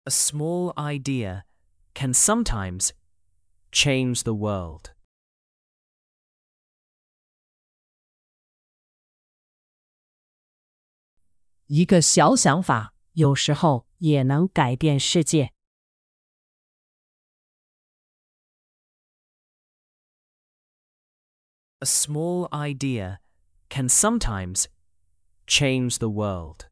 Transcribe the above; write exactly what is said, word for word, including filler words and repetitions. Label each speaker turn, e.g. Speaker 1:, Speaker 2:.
Speaker 1: A small idea can sometimes change the world.
Speaker 2: 一个小想法有时候也能改变世界。
Speaker 1: A small idea can sometimes change the world.